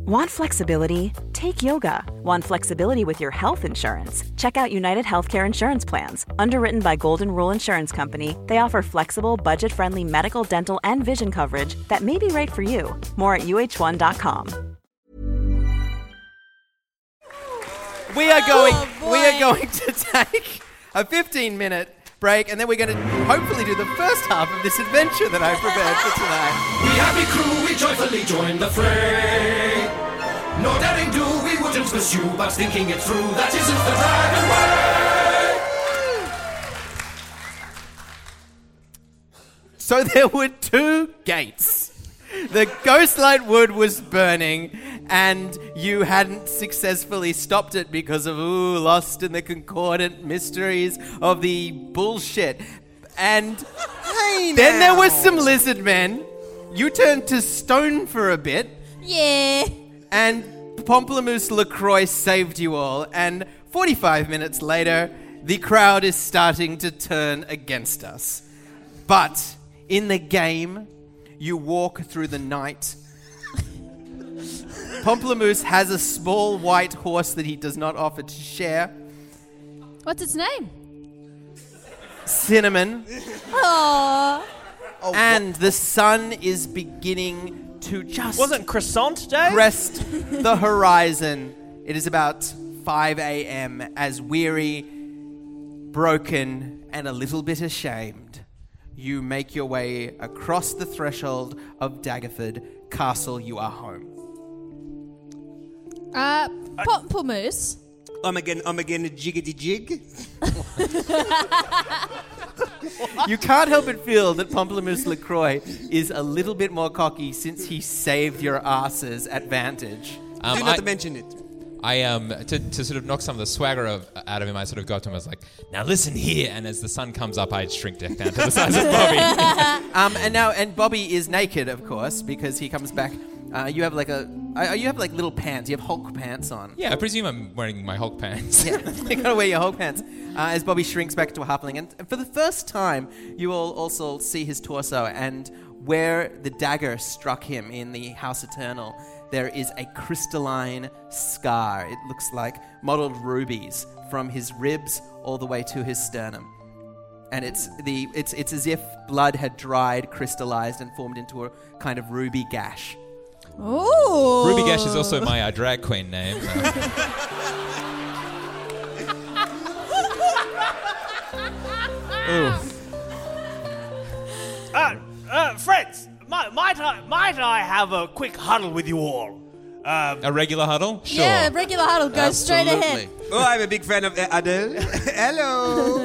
Want flexibility? Take yoga. Want flexibility with your health insurance? Check out United Healthcare Insurance Plans. Underwritten by Golden Rule Insurance Company, they offer flexible, budget-friendly medical, dental, and vision coverage that may be right for you. More at UH1.com. We are going to take a 15-minute break, and then we're going to hopefully do the first half of this adventure that I prepared for tonight. We happy crew, we joyfully join the fray. No daring do we wouldn't pursue, but thinking it through, that isn't the dragon way. So there were two gates. The Ghostlight Wood was burning, and you hadn't successfully stopped it because of, lost in the concordant mysteries of the bullshit. And then there were some lizard men. You turned to stone for a bit. Yeah. And Pomplamoose LaCroix saved you all. And 45 minutes later, the crowd is starting to turn against us. But in the game, you walk through the night. Pomplamoose has a small white horse that he does not offer to share. What's its name? Cinnamon. Aww. And the sun is beginning to just... Wasn't Croissant Day? ...crest the horizon. It is about 5 a.m. as weary, broken, and a little bit ashamed, you make your way across the threshold of Daggerford Castle. You are home. Pomplamoose. I'm again a jiggity jig. You can't help but feel that Pomplamoose LaCroix is a little bit more cocky since he saved your asses at Vantage. Do not to mention it. To sort of knock some of the swagger out of him, I sort of got to him. I was like, "Now listen here." And as the sun comes up, I shrink down to the size of Bobby. And Bobby is naked, of course, because he comes back. You have like little pants. You have Hulk pants on. Yeah, I presume I'm wearing my Hulk pants. Yeah, you gotta wear your Hulk pants. As Bobby shrinks back to a halfling, and for the first time, you all also see his torso, and where the dagger struck him in the House Eternal, there is a crystalline scar. It looks like mottled rubies from his ribs all the way to his sternum. And it's as if blood had dried, crystallized, and formed into a kind of ruby gash. Ooh. Ruby Gash is also my drag queen name. Friends, might I have a quick huddle with you all? A regular huddle? Sure. Yeah, regular huddle. Go straight ahead. Oh, I'm a big fan of Adele. Hello.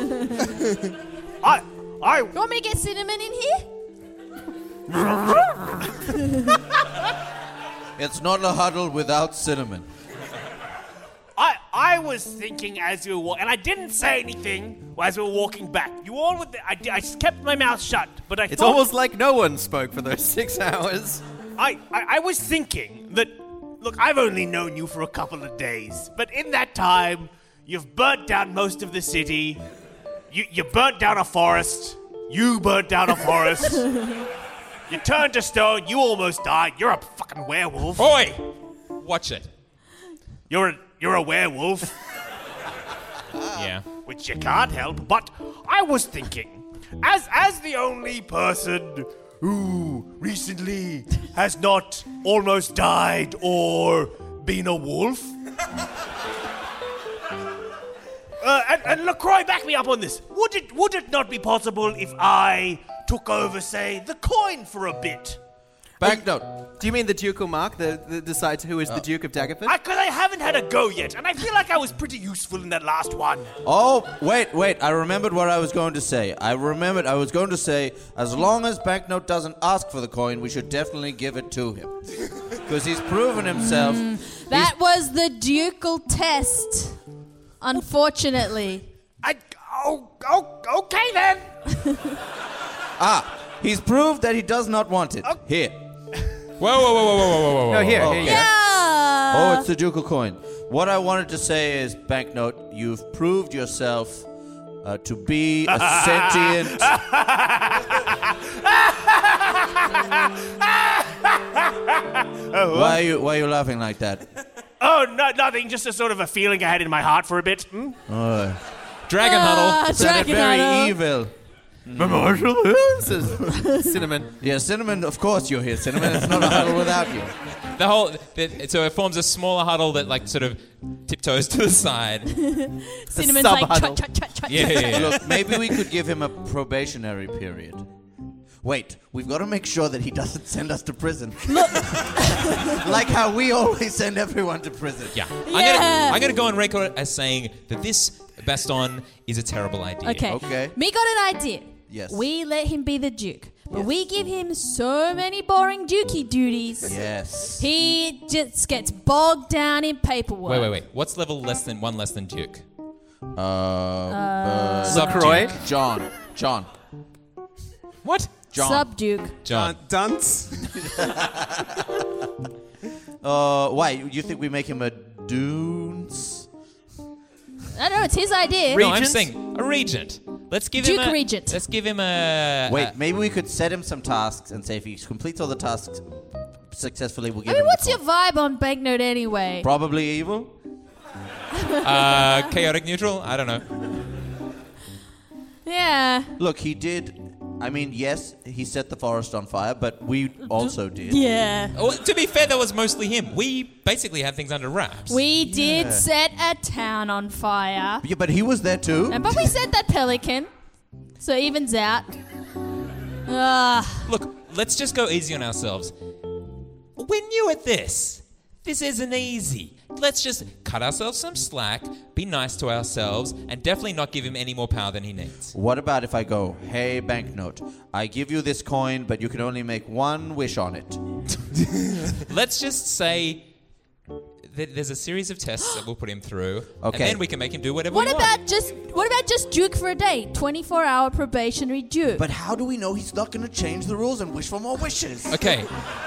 You want me to get Cinnamon in here? It's not a huddle without Cinnamon. I was thinking as we were walking, and I didn't say anything as we were walking back. You all would. I just kept my mouth shut, but It's almost like no one spoke for those 6 hours. I was thinking that, look, I've only known you for a couple of days, but in that time, you've burnt down most of the city. You burnt down a forest. You burnt down a forest. You turned to stone. You almost died. You're a fucking werewolf. Oi! Watch it. You're a werewolf. Yeah. Which you can't help, but I was thinking, as the only person who recently has not almost died or been a wolf, and LaCroix, back me up on this. Would it not be possible if I took over, say, the coin for a bit? Banknote. Do you mean the ducal mark that decides who is the Duke of Daggerford? Because I haven't had a go yet, and I feel like I was pretty useful in that last one. Oh, wait. I remembered what I was going to say. I was going to say, as long as Banknote doesn't ask for the coin, we should definitely give it to him. Because he's proven himself. That was the ducal test, unfortunately. Okay then. He's proved that he does not want it. Here. Whoa. No, here. Yeah. Oh, it's the ducal coin. What I wanted to say is, Banknote, you've proved yourself to be a sentient... Why are you laughing like that? Oh, no, nothing. Just a sort of a feeling I had in my heart for a bit. Dragon huddle. Sounded Dragon very Huddle. evil. Marshall, says Cinnamon. Yeah, Cinnamon, of course you're here, Cinnamon. It's not a huddle without you. So it forms a smaller huddle that like sort of tiptoes to the side. Cinnamon's like, sub-huddle. chut. Yeah. Look, maybe we could give him a probationary period. Wait, we've got to make sure that he doesn't send us to prison. Like how we always send everyone to prison. Yeah. Yeah. I'm gonna go on record as saying that this Baston is a terrible idea. Okay. Me got an idea. Yes. We let him be the Duke, but we give him so many boring dukey duties. Yes. He just gets bogged down in paperwork. Wait. What's level less than Duke? LaCroix. John. What? John. Sub-Duke. John. Dunce. Why? You think we make him a Dunes? I don't know, it's his idea. No, I'm Regent? saying a regent. Let's give Duke him a Regent. Let's give him a. Wait, maybe we could set him some tasks and say if he completes all the tasks successfully, we'll give I mean, him what's the your vibe on Banknote anyway? Probably evil. Chaotic neutral. I don't know. Yeah. Look, he did. I mean, yes, he set the forest on fire, but we also did. Yeah. Oh, to be fair, that was mostly him. We basically had things under wraps. We did set a town on fire. Yeah, but he was there too. But we set that pelican. So it evens out. Look, let's just go easy on ourselves. We're new at this. This isn't easy. Let's just cut ourselves some slack, be nice to ourselves, and definitely not give him any more power than he needs. What about if I go, hey, Banknote, I give you this coin, but you can only make one wish on it. Let's just say that there's a series of tests that we'll put him through, Okay. and then we can make him do whatever What we about want. just Duke for a day? 24-hour probationary Duke. But how do we know he's not going to change the rules and wish for more wishes? Okay,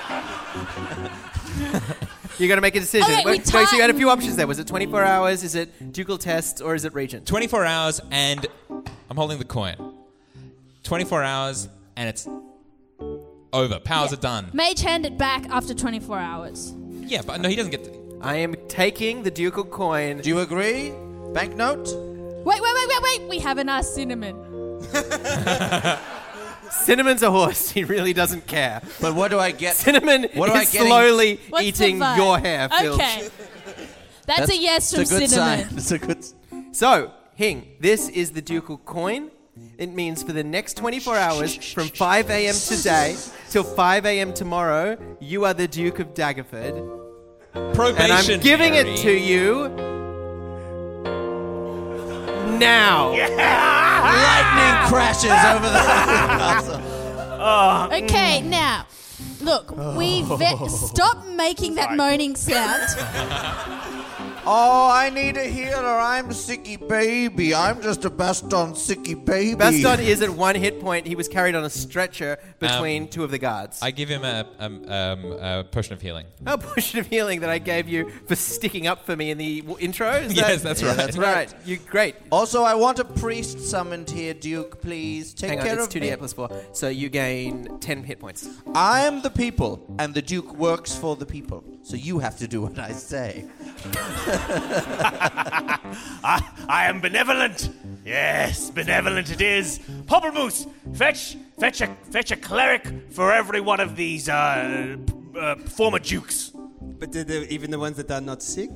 You got to make a decision. Okay, we So you had a tighten- few options there. Was it 24 hours? Is it ducal test or is it regent? 24 hours, and I'm holding the coin. 24 hours, and it's over. Powers are done. Mage hand it back after 24 hours. Yeah, but no, he doesn't get to... I am taking the ducal coin. Do you agree, Banknote? Wait. We haven't asked Cinnamon. Cinnamon's a horse. He really doesn't care. But what do I get? Cinnamon What am I is getting? slowly What's the eating vibe? your hair, Filch. Okay. That's a yes from it's a good Cinnamon. sign. It's a good. So, Hing, this is the ducal coin. It means for the next 24 hours, from 5 a.m. today till 5 a.m. tomorrow, you are the Duke of Daggerford. And I'm giving it to you now. Lightning crashes over the castle. Okay, now, look, stop making that moaning sound. Oh, I need a healer. I'm sicky baby. I'm just a Baston sicky baby. Baston is at 1 hit point. He was carried on a stretcher between two of the guards. I give him a potion of healing. A potion of healing that I gave you for sticking up for me in the intro? Is Yes, that's right. That's right. You great. Also, I want a priest summoned here, Duke. Please take Hang on, care it's of me. 2d8 plus 4. So you gain 10 hit points. I am the people, and the Duke works for the people. So you have to do what I say. I am benevolent. Yes, benevolent it is. Popplemoose, fetch a cleric for every one of these former dukes. But even the ones that are not sick?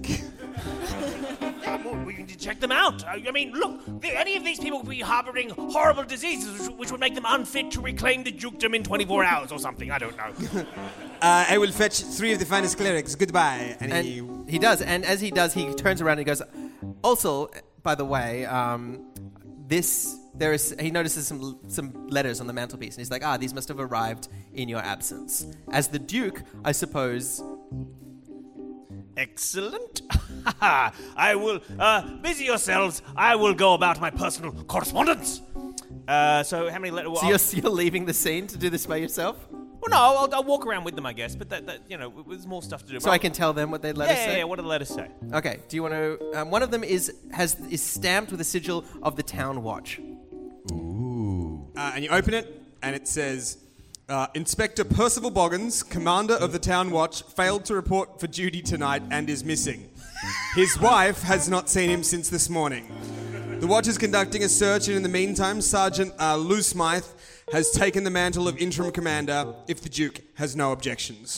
We need to check them out. I mean, look, any of these people could be harboring horrible diseases which would make them unfit to reclaim the dukedom in 24 hours or something. I don't know. I will fetch 3 of the finest clerics. Goodbye. And he does. And as he does, he turns around and he goes, also, by the way, he notices some letters on the mantelpiece. And he's like, these must have arrived in your absence. As the Duke, I suppose... Excellent. I will, busy yourselves. I will go about my personal correspondence. So how many letters... So you're leaving the scene to do this by yourself? Well, no, I'll walk around with them, I guess. But that there's more stuff to do. So I can tell them what their letters say? Yeah, what do the letters say? Okay, do you want to... one of them is stamped with a sigil of the Town Watch. and you open it, and it says, Inspector Percival Boggins, commander of the Town Watch, failed to report for duty tonight and is missing. His wife has not seen him since this morning. The Watch is conducting a search, and in the meantime, Sergeant Lou Smythe has taken the mantle of interim commander if the Duke has no objections.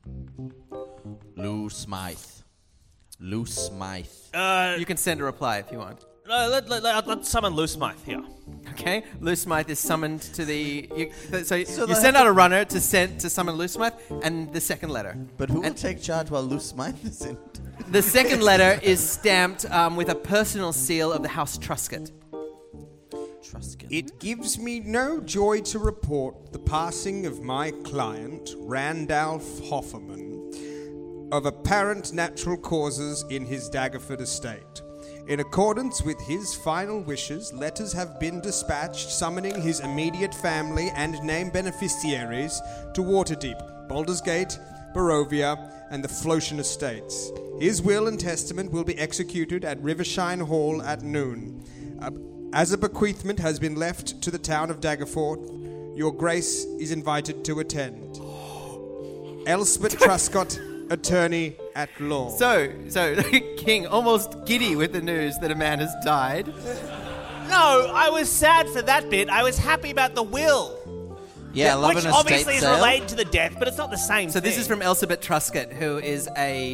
Lou Smythe. Lou Smythe. You can send a reply if you want. Let's summon Lou Smythe here. Okay, Lou Smythe is summoned to the... You send out a runner to summon Lou Smythe, and the second letter. But who will take charge while Lou Smythe is in? The second letter is stamped with a personal seal of the House Truscott. Truscott. It gives me no joy to report the passing of my client, Randolph Hofferman, of apparent natural causes in his Daggerford estate. In accordance with his final wishes, letters have been dispatched summoning his immediate family and named beneficiaries to Waterdeep, Baldur's Gate, Barovia, and the Flotian estates. His will and testament will be executed at Rivershine Hall at noon. As a bequeathment has been left to the town of Daggerford, your grace is invited to attend. Elspeth Truscott, attorney at law. So King, almost giddy with the news that a man has died. No, I was sad for that bit. I was happy about the will. Yeah, love which an estate obviously is sale. related to the death, but it's not the same So thing. this is from Elspeth Truscott, who is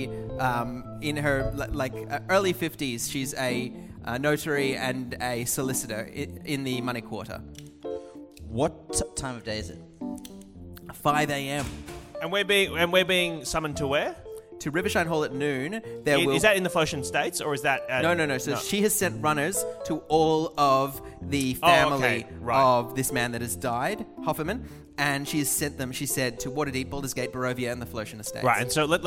in her early 50s. She's a notary and a solicitor in the Money Quarter. What time of day is it? 5 a.m. And we're being summoned to where? To Rivershine Hall at noon. Is that in the Flotian States, or is that... No. So she has sent runners to all of the family of this man that has died, Hofferman, and she has sent them, she said, to Waterdeep, Baldur's Gate, Barovia, and the Flotian Estates. Right, and so look,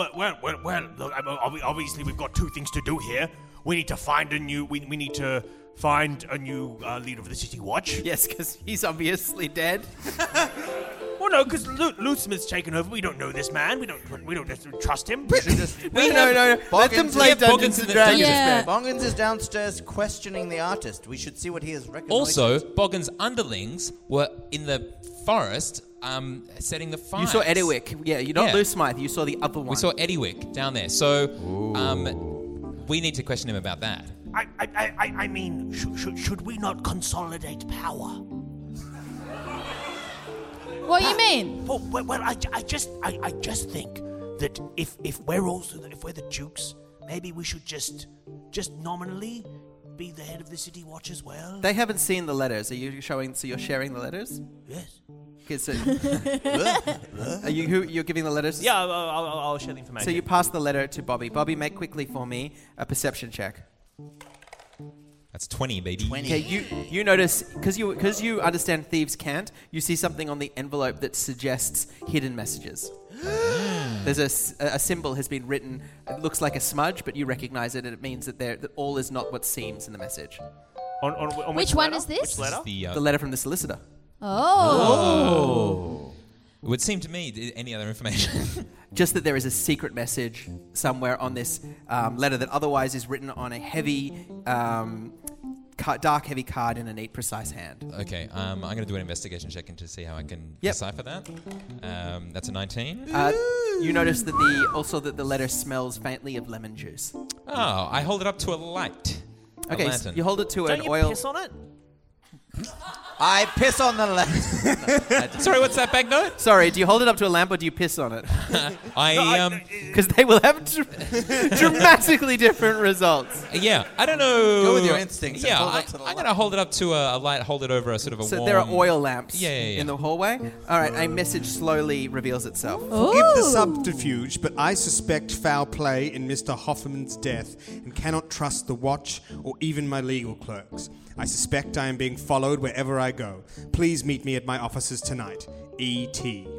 obviously we've got two things to do here. We need to find a new... We need to find a new leader of the City Watch. Yes, because he's obviously dead. Well, no, because Lou Smith's taken over. We don't know this man. We don't necessarily trust him. No. Let them play Dungeons and Dragons. Yeah. Boggins is downstairs questioning the artist. We should see what he has reconnoitred. Also, Boggins' underlings were in the forest setting the fire. You saw Eddiewick. Yeah, you're not Lou Smythe. You saw the other one. We saw Eddiewick down there. So we need to question him about that. I mean, should we not consolidate power? What do you mean? Well, I just think that if we're the Dukes, maybe we should just nominally be the head of the City Watch as well. They haven't seen the letters. Are you showing? So you're sharing the letters? Yes. Okay, so are you're giving the letters? Yeah, I'll share the information. So you pass the letter to Bobby. Bobby, make quickly for me a perception check. That's 20, baby. Okay, you notice, because you understand thieves can't, you see something on the envelope that suggests hidden messages. There's a symbol has been written. It looks like a smudge, but you recognize it, and it means that all is not what seems in the message. On Which one letter? is this? Which letter? The letter from the solicitor. Oh. It would seem to me, any other information? Just that there is a secret message somewhere on this letter that otherwise is written on a heavy, dark, heavy card in a neat, precise hand. Okay, I'm going to do an investigation check to see how I can decipher that. That's a 19. You notice that also that the letter smells faintly of lemon juice. Oh, I hold it up to a light. Okay, a so lantern. you hold it to Don't an you oil. piss on it? I piss on the left. Sorry, what's that banknote? Sorry, do you hold it up to a lamp or do you piss on it? Because they will have dramatically different results. Yeah, I don't know. Go with your instincts. Yeah, and hold it to the I'm going to hold it up to a light, hold it over a sort of a So warm... there are oil lamps Yeah. in the hallway. All right, a message slowly reveals itself. Forgive the subterfuge, but I suspect foul play in Mr. Hofferman's death and cannot trust the watch or even my legal clerks. I suspect I am being followed wherever I go. Please meet me at my offices tonight. E.T.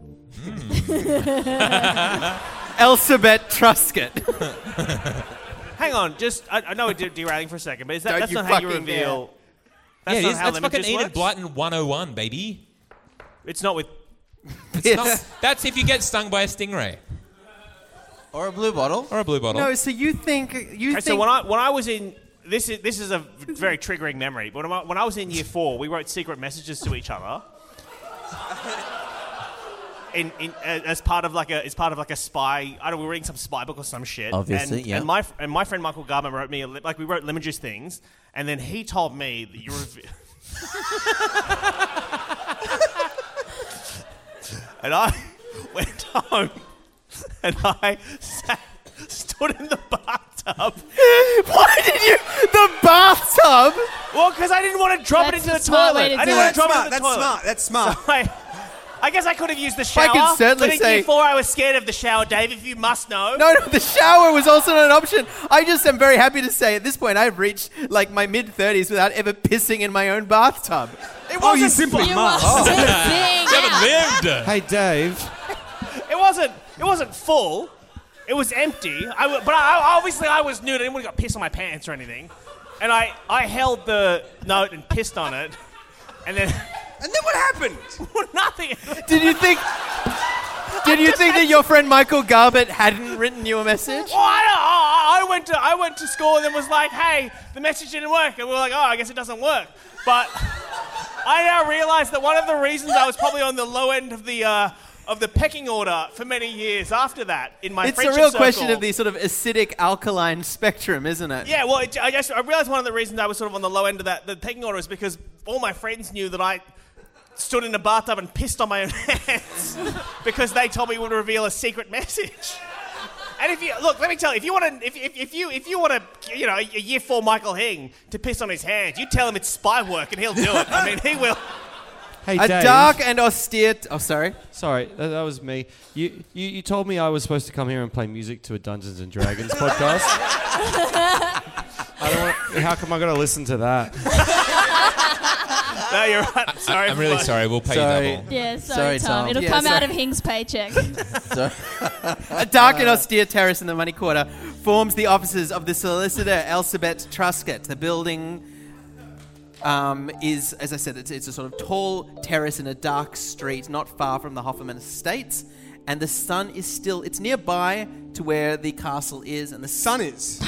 Elspeth Truscott. Hang on, I know we're derailing for a second, but Don't that's you not how you fucking reveal... Yeah, it not is. how That's lemon fucking juice Enid works? Blyton 101, baby. It's not with... That's if you get stung by a stingray. Or a blue bottle. Or a blue bottle. No, so you think... So when I was in... This is a very triggering memory, but when I was in year 4, we wrote secret messages to each other. as part of like a spy. I don't know, we were reading some spy book or some shit. Obviously, and, yeah. And my friend Michael Garman wrote me we wrote lemon juice things, and then he told me that you were. And I went home, and I stood in the bathtub. Why did you? The bathtub? Well, because I didn't want to drop That's it into a the smart toilet. way to I do didn't it. want to drop it into the That's toilet. smart. That's smart. So I guess I could have used the shower. I can certainly but in say- year 4, I was scared of the shower, Dave, if you must know. No, the shower was also not an option. I just am very happy to say at this point I've reached like my mid-30s without ever pissing in my own bathtub. It Oh, you wasn't simply You must. must You haven't lived. Hey, Dave. It wasn't full. It was empty. But obviously I was nude. I didn't want to get piss on my pants or anything. And I held the note and pissed on it. And then And then what happened? nothing. Did you think that your friend Michael Garbett hadn't written you a message? Well, I went to school and then was like, hey, the message didn't work. And we were like, oh, I guess it doesn't work. But I now realize that one of the reasons I was probably on the low end of the pecking order for many years after that in my It's a friendship real circle. question of the sort of acidic alkaline spectrum, isn't it? Yeah, well, I realized one of the reasons I was sort of on the low end of the pecking order is because all my friends knew that I stood in a bathtub and pissed on my own hands because they told me it would reveal a secret message. And if you look, let me tell you, if you want to, you know, a year 4 Michael Hing to piss on his hands, you tell him it's spy work and he'll do it. I mean, he will. Hey, A Dave. dark and austere... Oh, sorry. Sorry, that was me. You told me I was supposed to come here and play music to a Dungeons and Dragons podcast. I don't want. How come I got to listen to that? No, you're right. I'm sorry. I'm really sorry. We'll pay Sorry. you double. Yeah, Sorry, sorry, Tom. Tom. It'll Yeah, come out sorry. of Hing's paycheck. A dark and austere terrace in the Money Quarter forms the offices of the solicitor Elsabet Truscott. The building is, as I said, it's a sort of tall terrace in a dark street not far from the Hofferman Estates. And the sun is still, it's nearby to where the castle is. And the Sun is.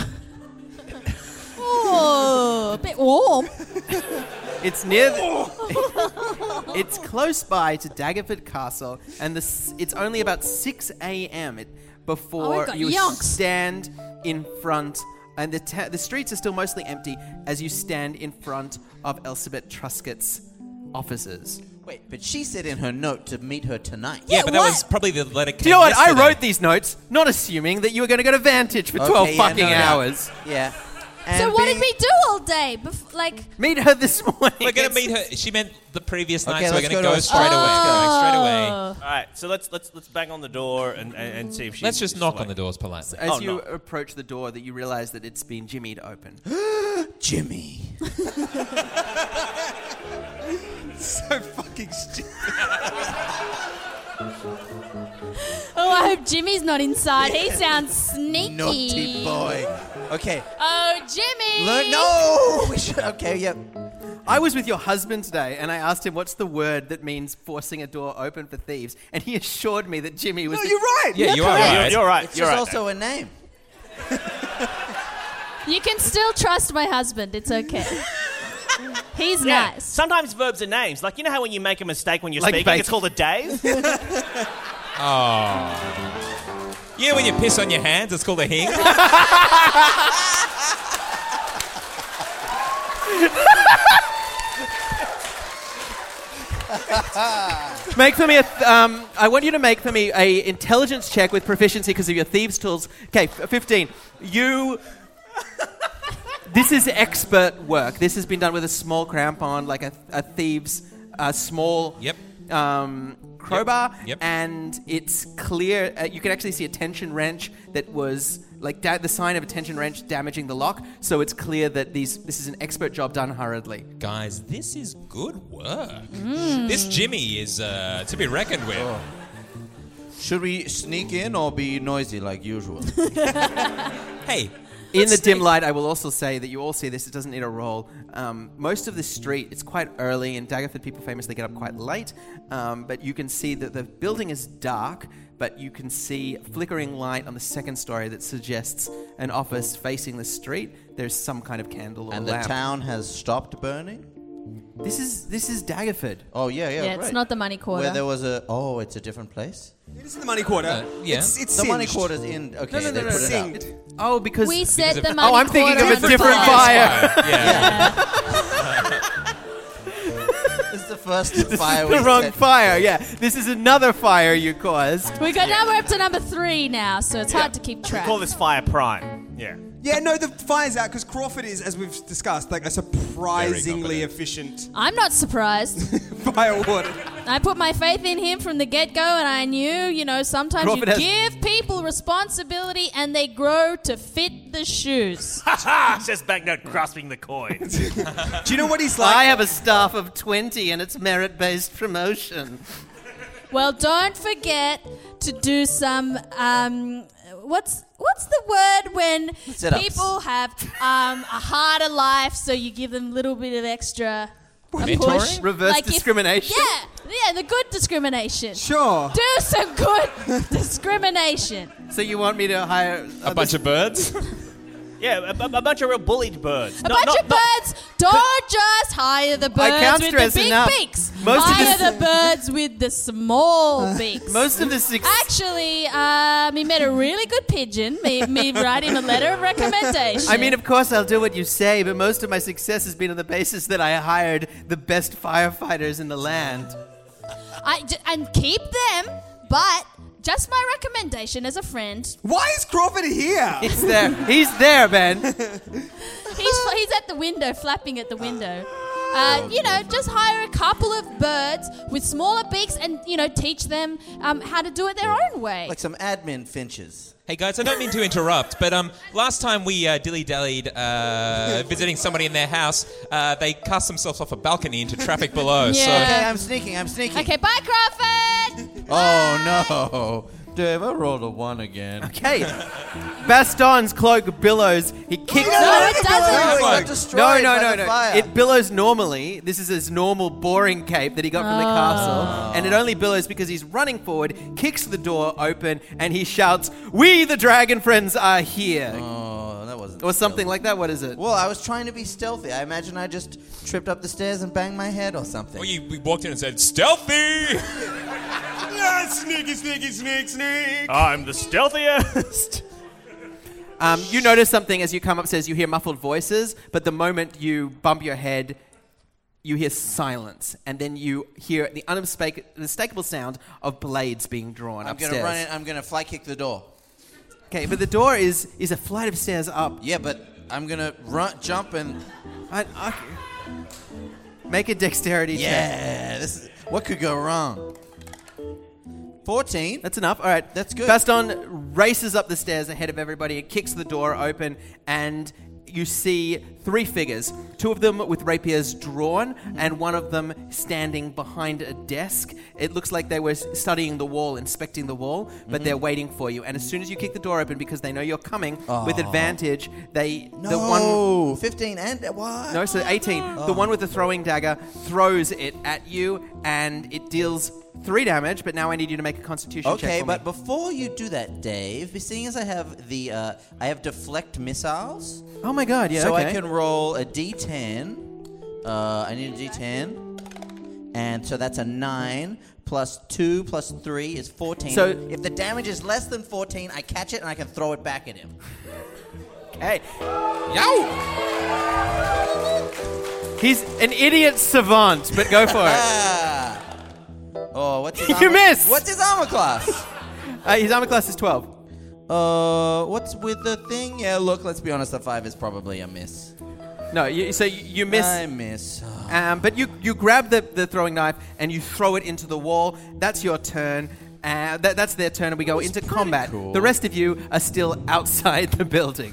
Oh, a bit warm. It's near. It's close by to Daggerford Castle, and it's only about 6 a.m. before got you yonks. stand in front, and the streets are still mostly empty as you stand in front of Elsabet Truscott's offices. Wait, but she said in her note to meet her tonight. Yeah, but that what? was probably the letter. Do you know what? I wrote these notes, not assuming that you were going to go to Vantage for 12 Okay, yeah, fucking no, yeah. hours. Yeah. So And what did being- we do all day? Meet her this morning. We're going to meet her. She meant the previous night, Okay, so we're let's going go to to go straight away. Going straight away. Oh. All right, so let's bang on the door and see if she's. Let's just knock on the doors politely. As Oh, you no. approach the door, that you realize that it's been jimmied open. Jimmy. So fucking stupid. Oh, I hope Jimmy's not inside. He sounds sneaky. Naughty boy. Okay. Oh, Jimmy! No! We should. Okay, yep. I was with your husband today, and I asked him what's the word that means forcing a door open for thieves, and he assured me that Jimmy was. No, you're right. Yeah, you are right. You're right. It's You're just right. also a name. You can still trust my husband. It's okay. He's Yeah. nice. Sometimes verbs are names. Like, you know how when you make a mistake when you're Like speaking, bacon. it's called a Dave? Yeah, when you piss on your hands, it's called a hing. Make for me I want you to make for me a intelligence check with proficiency because of your thieves' tools. Okay, 15. This is expert work. This has been done with a small crampon, like a thieves' small Yep. crowbar, Yep. and it's clear. You can actually see a tension wrench that was like the sign of a tension wrench damaging the lock. So it's clear that this is an expert job done hurriedly. Guys, this is good work. This Jimmy is to be reckoned with. Should we sneak in or be noisy like usual? Hey, In the dim light, I will also say that you all see this. It doesn't need a roll. Most of the street, it's quite early, and Daggerford people famously get up quite late. But you can see that the building is dark, but you can see flickering light on the second story that suggests an office facing the street. There's some kind of candle or And lamp. the town has stopped burning? This is Daggerford. Oh, yeah, Yeah, right. it's not the money quarter. Where there was a... Oh, it's a different place? It is in the money quarter. Yeah. It's The money singed. quarter's in... Okay, No. they put it out. It's- Oh, because we set of- the money Oh, I'm thinking quarter of a on different fire. fire. Yeah. This is the first fire the we wrong set. fire. Yeah, this is another fire you caused. We're up to number 3 now, so it's hard to keep track. Call this Fire Prime. Yeah. Yeah, no, the fire's out because Crawford is, as we've discussed, like a surprisingly efficient I'm not surprised. fire warden. I put my faith in him from the get-go, and I knew, sometimes Crawford you has- give people responsibility and they grow to fit the shoes. Ha! Says Banknote, grasping the coin. Do you know what he's like? I have a staff of 20 and it's merit-based promotion. Well, don't forget to do some. What's the word when Sit-ups. people have a harder life, so you give them a little bit of extra a Mentoring? push? Reverse Like if- discrimination? Yeah, the good discrimination. Sure. Do some good discrimination. So you want me to hire A bunch of birds. Yeah, a bunch of real bullied birds. A bunch of birds. Don't just hire the birds can't with stress the big enough. beaks. Most of Hire this- the birds with the small beaks. Most of the Actually, me met a really good pigeon. Me write him a letter of recommendation. I mean, of course, I'll do what you say, but most of my success has been on the basis that I hired the best firefighters in the land. and keep them, but just my recommendation as a friend. Why is Crawford here? He's there. He's there, Ben. He's at the window, flapping at the window. Just hire a couple of birds with smaller beaks and, teach them how to do it their own way. Like some admin finches. Hey guys, I don't mean to interrupt, but last time we dilly-dallied visiting somebody in their house, they cast themselves off a balcony into traffic below. Yeah. Okay, I'm sneaking. Okay, bye, Crawford! Oh, no. Dave, I rolled a 1 again. Okay. Baston's cloak billows. He kicks. No, it doesn't. Got destroyed by the fire. It billows normally. This is his normal boring cape that he got from the castle. And it only billows because he's running forward, kicks the door open, and he shouts, "We, the dragon friends, are here." Oh, that wasn't Or something stealthy. like that. What is it? Well, I was trying to be stealthy. I imagine I just tripped up the stairs and banged my head or something. Well, we walked in and said, "Stealthy!" Sneaky, sneaky, sneak, sneak. I'm the stealthiest. You notice something as you come upstairs. You hear muffled voices, but the moment you bump your head, you hear silence, and then you hear the unmistakable sound of blades being drawn I'm upstairs. going to run in. I'm going to fly kick the door. Okay, but the door is a flight of stairs up. Yeah, but I'm going to jump and... Make a dexterity check. Yeah, what could go wrong? 14. That's enough. All right. That's good. Baston races up the stairs ahead of everybody and kicks the door open, and you see 3 figures. 2 of them with rapiers drawn, and one of them standing behind a desk. It looks like they were studying the wall, inspecting the wall, but they're waiting for you. And as soon as you kick the door open, because they know you're coming with advantage, No, 15 and what? No, so 18. The one with the throwing dagger throws it at you, and it deals 3 damage, but now I need you to make a constitution check Okay, for but me. before you do that, Dave, seeing as I have I have deflect missiles, Oh my god, yeah, so okay. I can roll a D10. I need a D10, and so that's a 9 plus 2 plus 3 is 14. So- if the damage is less than 14, I catch it and I can throw it back at him. Hey. He's an idiot savant, but go for it. Oh, what's his You armor? missed! What's his armor class? His armor class is 12. What's with the thing? Yeah, look, let's be honest, the 5 is probably a miss. No, you miss. I miss. But you grab the throwing knife and you throw it into the wall. That's your turn. That's their turn, and we go into combat. cool. The rest of you are still outside the building.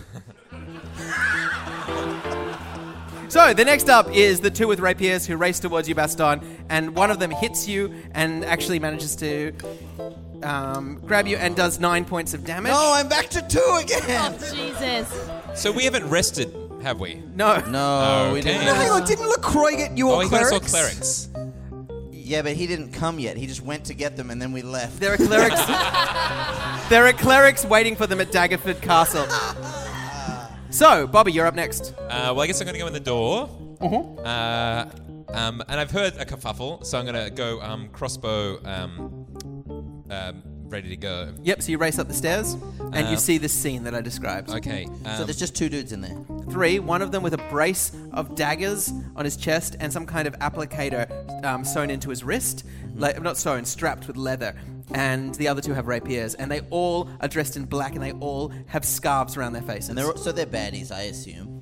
So, the next up is the 2 with rapiers who race towards you, Baston, and one of them hits you and actually manages to grab you and does 9 points of damage. No, I'm back to 2 again. Oh, Jesus. So we haven't rested, have we? No. No, we Okay. didn't. Hang on, didn't LaCroix get you all Oh, he got us all clerics? clerics. Yeah, but he didn't come yet. He just went to get them, and then we left. There are clerics. There are clerics waiting for them at Daggerford Castle. So, Bobby, you're up next. Well, I guess I'm going to go in the door. And I've heard a kerfuffle, so I'm going to go crossbow ready to go. Yep, so you race up the stairs, and you see this scene that I described. Okay. So there's just 2 dudes in there. 3, one of them with a brace of daggers on his chest and some kind of applicator sewn into his wrist. Not sewn, strapped with leather. And the other 2 have rapiers, and they all are dressed in black, and they all have scarves around their faces. And they're baddies, I assume.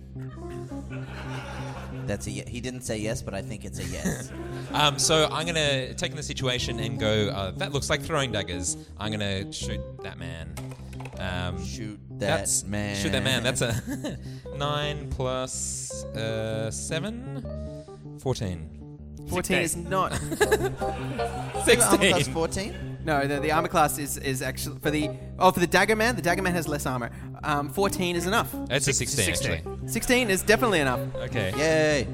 That's he didn't say yes, but I think it's a yes. So I'm going to take in the situation and go, that looks like throwing daggers. I'm going to shoot that man. Shoot that man. Shoot that man. That's a 9 plus 7. 14. 14 is not. 16. Armor class 14? No, the armor class is actually for the dagger man. The dagger man has less armor. 14 is enough. It's a 16 actually. 16 is definitely enough. Okay. Yay.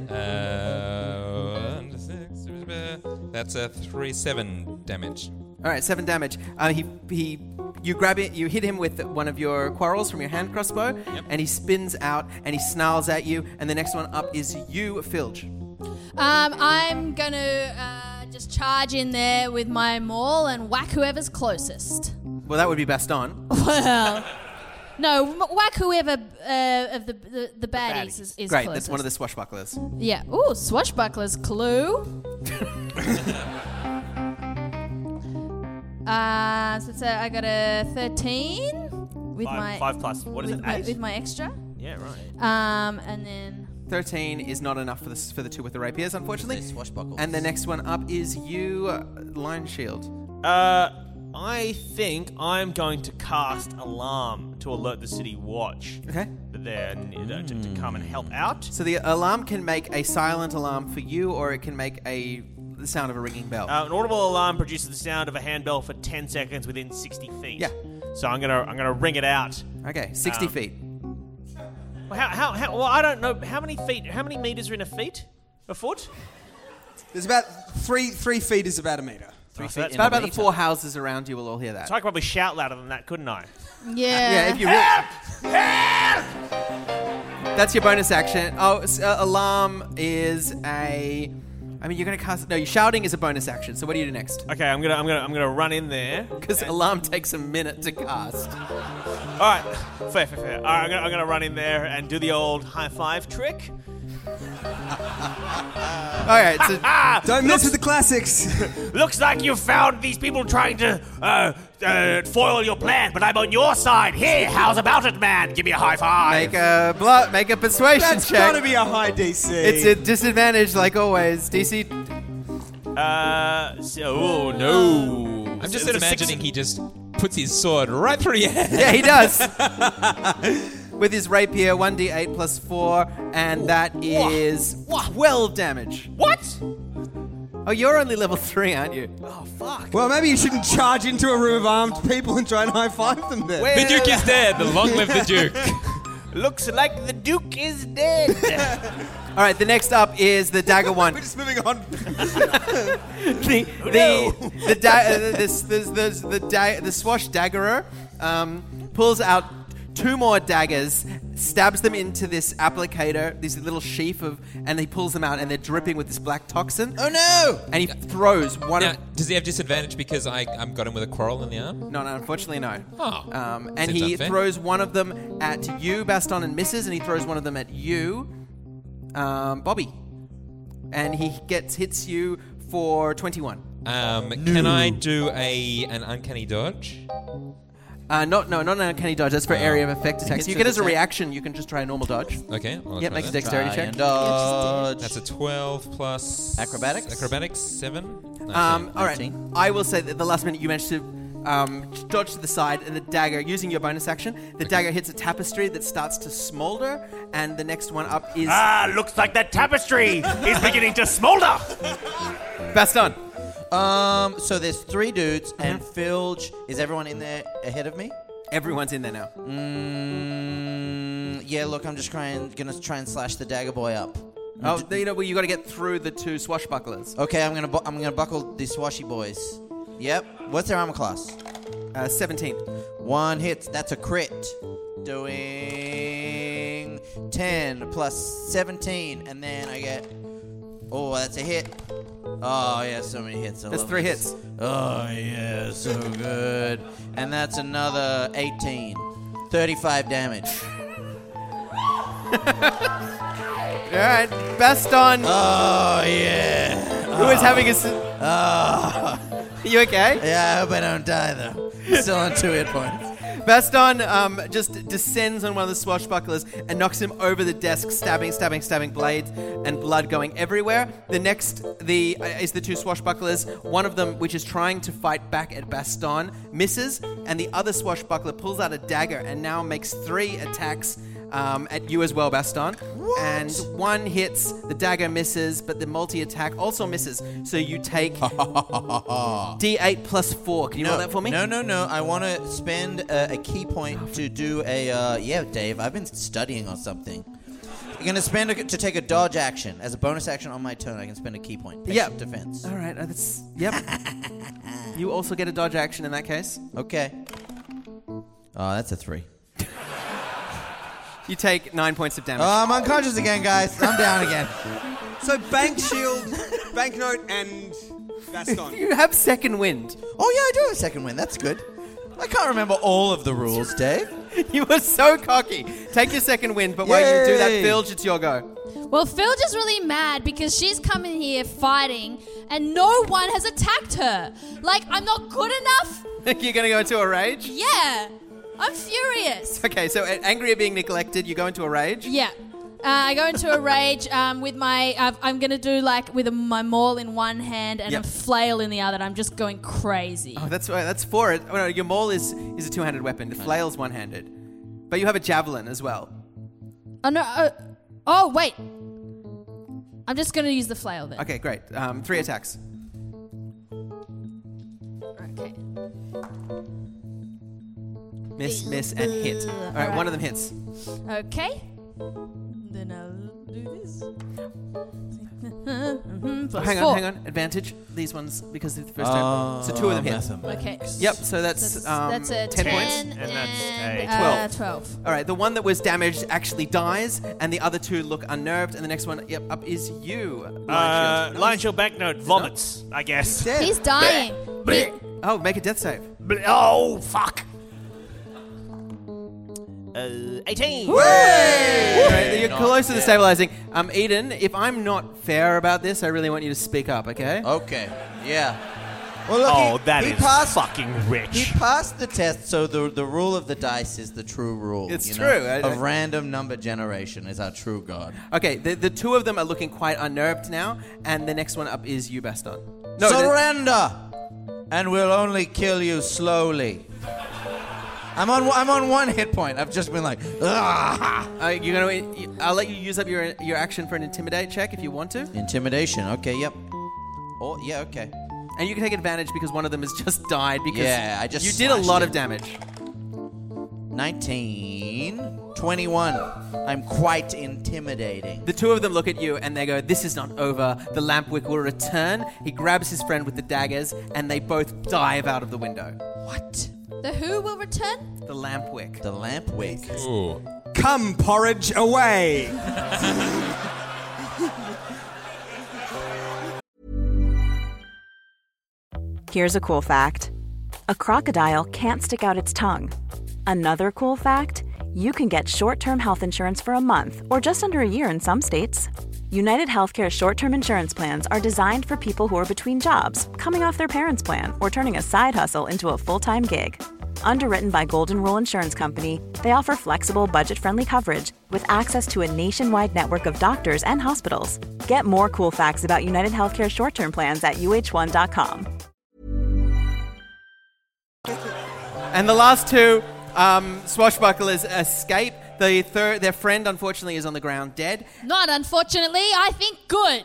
That's a 7 damage. All right, 7 damage. You grab it, you hit him with one of your quarrels from your hand crossbow, and he spins out and he snarls at you. And the next one up is you, Filge. I'm gonna just charge in there with my maul and whack whoever's closest. Well, that would be Baston. Well, no, whack whoever of the baddies is Great, closest. that's one of the swashbucklers. Yeah. Ooh, swashbucklers clue. So I got a 13 with my 5 plus. What is it? 8 with my extra. Yeah, right. And then 13 is not enough for the 2 with the rapiers, unfortunately. Swashbuckles. And the next one up is you, Lion Shield. I think I'm going to cast Alarm to alert the city watch. Okay. That they're to come and help out. So the alarm can make a silent alarm for you, or it can make the sound of a ringing bell. An audible alarm produces the sound of a handbell for 10 seconds within 60 feet. Yeah. So I'm gonna ring it out. Okay, 60 feet. Well, how? Well, I don't know. How many feet? How many meters are in a feet? A foot? There's about 3 feet is about a meter. 3 feet. It's about the 4 houses around you will all hear that. So I could probably shout louder than that, couldn't I? yeah. Yeah, if you That's your bonus action. Oh, alarm is a. I mean, you're gonna cast. No, shouting is a bonus action. So what do you do next? Okay, I'm gonna run in there Because alarm takes a minute to cast. All right, fair. All right, I'm gonna run in there and do the old high five trick. All right, so Don't mess with the classics. Looks like you found these people trying to foil your plan, but I'm on your side. Here, how's about it, man? Give me a high five. make a persuasion That's check. gotta be a high DC. It's a disadvantage, like always. DC. Oh no! I'm just imagining he just puts his sword right through your head. Yeah, he does. With his rapier, 1d8 plus 4, and that is 12 damage. What? Oh, you're only level 3, aren't you? Oh fuck! Well, maybe you shouldn't charge into a room of armed people and try and high-five them there. The Duke is dead. Long live the Duke. Looks like the Duke is dead. All right, the next up is the dagger one. We're just moving on. The swash daggerer pulls out 2 more daggers, stabs them into this applicator, this little sheath and he pulls them out, and they're dripping with this black toxin. Oh no! And he throws one Now, of. does he have disadvantage because I got him with a quarrel in the arm? No, unfortunately, no. Oh. And Seems he unfair. throws one of them at you, Baston, and misses, and he throws one of them at you, Bobby. And he hits you for 21. Can I do an uncanny dodge? Not an uncanny dodge. That's for area of effect attacks. You hits get with as a attack. reaction. You can just try a normal dodge. Okay. Well, Yep, make a dexterity check. And dodge. That's a 12 plus... Acrobatics? Acrobatics, 7. All right. 19. I will say that the last minute you managed to dodge to the side, and the dagger, using your bonus action, the dagger hits a tapestry that starts to smolder, and the next one up is Looks like that tapestry is beginning to smolder. Baston. So there's 3 dudes, and Filge. Is everyone in there ahead of me? Everyone's in there now. Yeah, look, I'm just gonna try and slash the dagger boy up. Oh, you got to get through the 2 swashbucklers. Okay, I'm gonna buckle the swashy boys. Yep. What's their armor class? 17. 1 hit. That's a crit. Doing 10 plus 17, and then I get Oh, that's a hit. Oh, yeah, so many hits. That's 3 hits. Oh, yeah, so good. And that's another 18. 35 damage. All right, Baston. Oh, yeah. Who is having a... You okay? Yeah, I hope I don't die, though. Still on 2 hit points. Baston just descends on one of the swashbucklers and knocks him over the desk, stabbing, blades and blood going everywhere. The next is the 2 swashbucklers. One of them, which is trying to fight back at Baston, misses, and the other swashbuckler pulls out a dagger and now makes 3 attacks at you as well, Baston. What? And 1 hits, the dagger misses, but the multi-attack also misses. So you take D8 plus 4. Can you roll that for me? No. I want to spend a key point to do a... yeah, Dave, I've been studying on something. I'm going to spend to take a dodge action. As a bonus action on my turn, I can spend a key point. Patient defense. All right. Yep. You also get a dodge action in that case. Okay. Oh, that's a 3. You take 9 points of damage. Oh, I'm unconscious again, guys. I'm down again. So Bank Shield, Banknote, and Baston. You have second wind. Oh, yeah, I do have second wind. That's good. I can't remember all of the rules, Dave. You were so cocky. Take your second wind, but while you do that, Filge, it's your go. Well, Filge is really mad because she's coming here fighting and no one has attacked her. Like, I'm not good enough? You're going to go into a rage? Yeah. I'm furious. Okay, so angry at being neglected, you go into a rage? Yeah. I go into a rage with my... I'm going to do with my maul in one hand and a flail in the other. I'm just going crazy. Oh, that's for it. Oh, no, your maul is a two-handed weapon. The flail's one-handed. But you have a javelin as well. Oh, no. Oh, wait. I'm just going to use the flail then. Okay, great. 3 attacks. Okay. Miss, and hit. All right, one of them hits. Okay. Then I'll do this. Hang on. Advantage. These ones, because it's the first time. So 2 of them hit. Okay. Yep, so that's a 10 points. And that's 12. All right, the one that was damaged actually dies, and the other 2 look unnerved, and the next one, up is you. Lion Shield Banknote vomits, I guess. He's dying. Oh, make a death save. Oh, fuck. 18. Right, you're closer to stabilizing. Eden, if I'm not fair about this, I really want you to speak up, okay? Okay, yeah. Well, look, that he is passed, fucking rich. He passed the test, so the rule of the dice is the true rule. It's true. Of random number generation is our true god. Okay, the 2 of them are looking quite unnerved now, and the next one up is you, Baston. Surrender, and we'll only kill you slowly. I'm on 1 hit point. I've just been like, I'll let you use up your action for an intimidate check if you want to. Intimidation. Okay. Yep. Oh yeah. Okay. And you can take advantage because one of them has just died because you did a slashed lot him. of damage. 19, 21. I'm quite intimidating. The 2 of them look at you and they go, "This is not over. The Lampwick will return." He grabs his friend with the daggers and they both dive out of the window. What? The who will return? The Lampwick. The Lampwick. Ooh. Come, porridge, away! Here's a cool fact. A crocodile can't stick out its tongue. Another cool fact, you can get short-term health insurance for a month or just under a year in some states. United Healthcare short-term insurance plans are designed for people who are between jobs, coming off their parents' plan, or turning a side hustle into a full-time gig. Underwritten by Golden Rule Insurance Company, they offer flexible, budget-friendly coverage with access to a nationwide network of doctors and hospitals. Get more cool facts about United Healthcare short-term plans at uh1.com. And the last 2 swashbucklers escape. Their friend, unfortunately, is on the ground dead. Not unfortunately, I think good.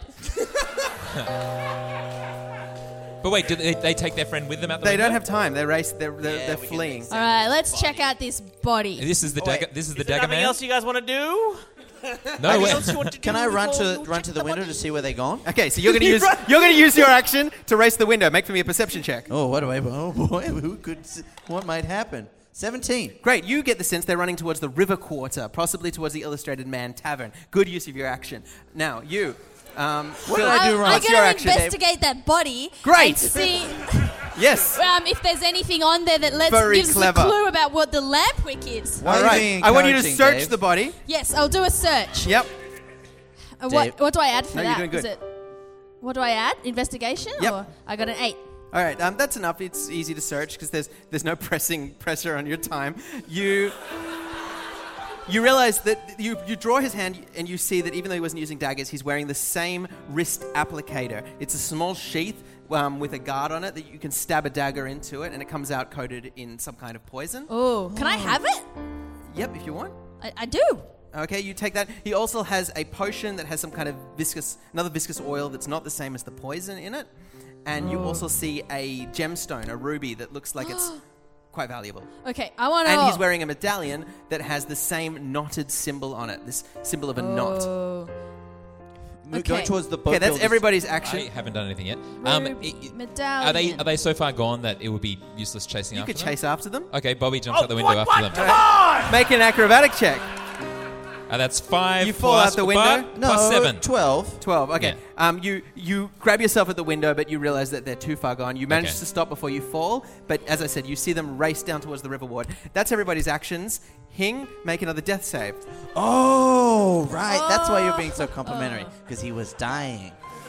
But wait, do they take their friend with them out the window? They don't have time. They're fleeing. All right, let's check out this body. This is the dagger. This is the dagger Nothing man. else you guys want to do? No way. Can I run to the window to see where they're gone? Okay, so you're going to use your action to race the window. Make for me a perception check. Oh, what do I? Oh boy, what might happen? 17. Great. You get the sense they're running towards the river quarter, possibly towards the Illustrated Man Tavern. Good use of your action. Now, you. What did I do wrong? I'm What's your going to action, Dave? investigate that body. Great. And see Yes. if there's anything on there that Very gives us clever. a clue about what the lamp wick is. Why All are you right. being I want you to encouraging, search Dave? the body. Yes, I'll do a search. Yep. What do I add for No, that? you're doing good. Is it, what do I add? Investigation? Yep. Or I got an 8. All right, that's enough. It's easy to search because there's no pressure on your time. You realize that you draw his hand and you see that even though he wasn't using daggers, he's wearing the same wrist applicator. It's a small sheath with a guard on it that you can stab a dagger into it, and it comes out coated in some kind of poison. Oh, can I have it? Yep, if you want. I do. Okay, you take that. He also has a potion that has some kind of another viscous oil that's not the same as the poison in it. And you also see a gemstone, a ruby, that looks like it's quite valuable. Okay, I want to. And he's wearing a medallion that has the same knotted symbol on it, this symbol of a knot. Going Okay. towards the boat. Okay, that's builders. everybody's I action. haven't done anything yet. Medallion. Are they so far gone that it would be useless chasing You after could them? chase after them. Okay, Bobby jumps out the window after them. Come on! Make an acrobatic check. That's 5 You fall plus, out the window? No, plus 7. 12. 12. Okay. You grab yourself at the window, but you realize that they're too far gone. You manage Okay. to stop before you fall, but as I said, you see them race down towards the river ward. That's everybody's actions. Hing, make another death save. Oh, right. That's why you're being so complimentary. Because he was dying.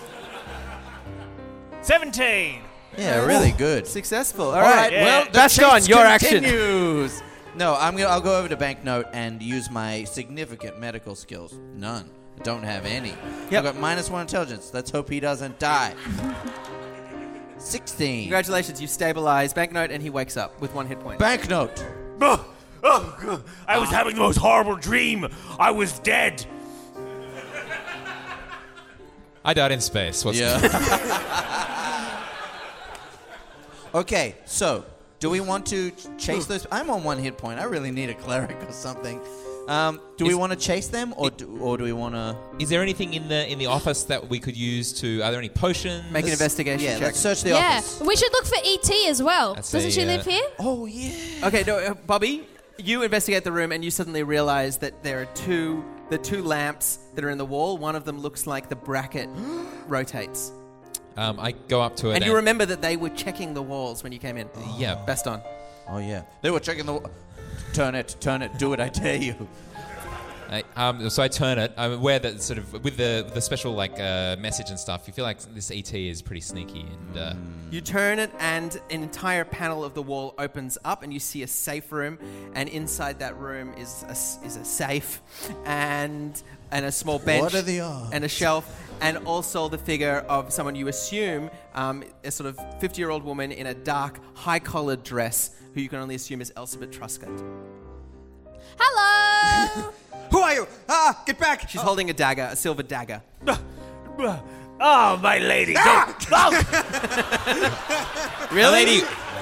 17. Yeah, really good. Successful. All right. Yeah. Well, the Baston, chase your action. continues. No, I'll go over to Banknote and use my significant medical skills. None. I don't have any. Yep. I've got -1 intelligence. Let's hope he doesn't die. 16. Congratulations, you stabilize Banknote, and he wakes up with 1 hit point. Banknote. I was having the most horrible dream. I was dead. I died in space. What's Okay, so do we want to chase those? I'm on 1 hit point. I really need a cleric or something. Do we want to chase them, or do we want to? Is there anything in the office that we could use to? Are there any potions? Make an investigation Yeah, check. let's search the Yeah, office. we should look for E.T. as well. That's Doesn't she a, live here? Oh yeah. Okay, no, Bobby, you investigate the room, and you suddenly realize that there are two lamps that are in the wall. One of them looks like the bracket rotates. I go up to it. And you remember that they were checking the walls when you came in. Yeah. Baston. Oh yeah. They were checking the. Turn it. Do it. I dare you. So I turn it. I'm aware that sort of with the special message and stuff, you feel like this ET is pretty sneaky. And You turn it, and an entire panel of the wall opens up, and you see a safe room. And inside that room is a safe, and a small bench, What are the odds? and a shelf, and also the figure of someone you assume a sort of 50-year-old woman in a dark, high-collared dress, who you can only assume is Elizabeth Truscott. Hello. Who are you? Get back! She's holding a dagger, a silver dagger. Oh, my lady. Don't. Oh. Really? lady.